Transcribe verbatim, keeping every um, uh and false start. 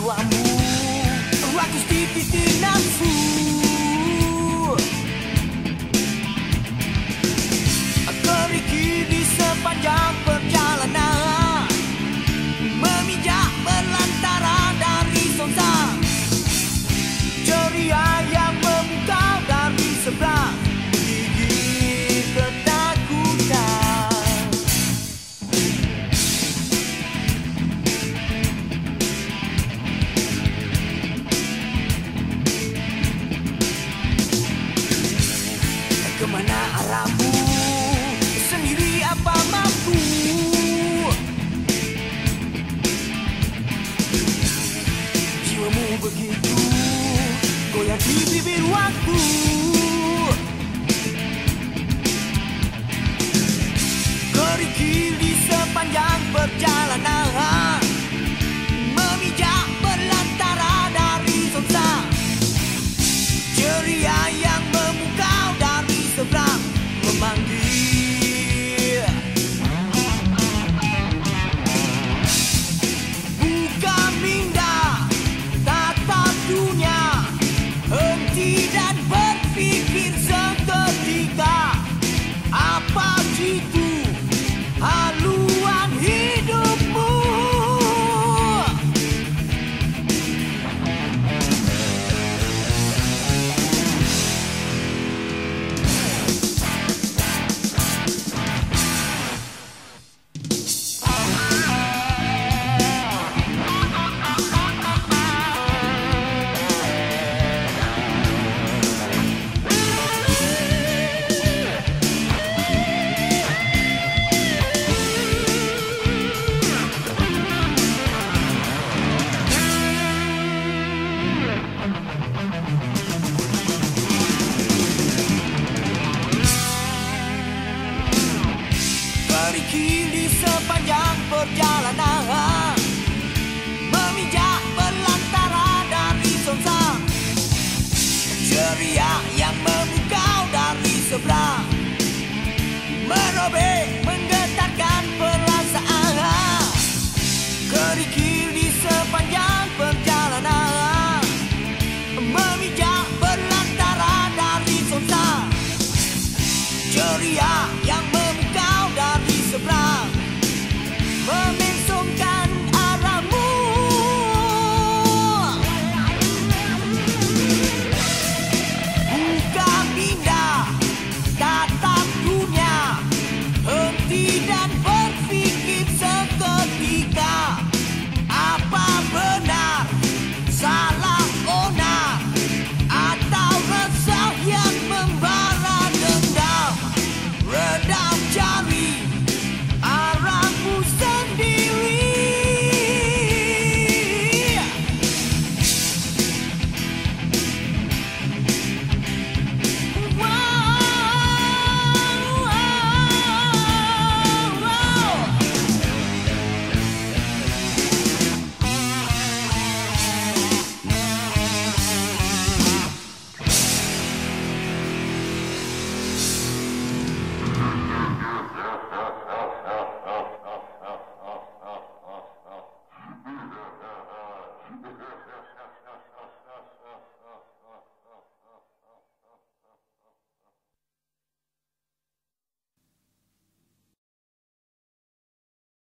jiwamu, rakus di titik nafsu. Keriki di sepanjang perjalanan, memijak belantara dari sontak, ceria yang memukau dari seberang, gigit ketakutan. Kemana arahmu? Sendiri apa mampu? Jiwamu begitu goyah di bibir waktu. Kerikil di sepanjang perjalanan, memijak belantara dari sontak, ceria yang memukau dari seberang, memanggil. Kerikil di sepanjang perjalanan, memijak belantara dari sontak, ceria yang memukau dari seberang, merobek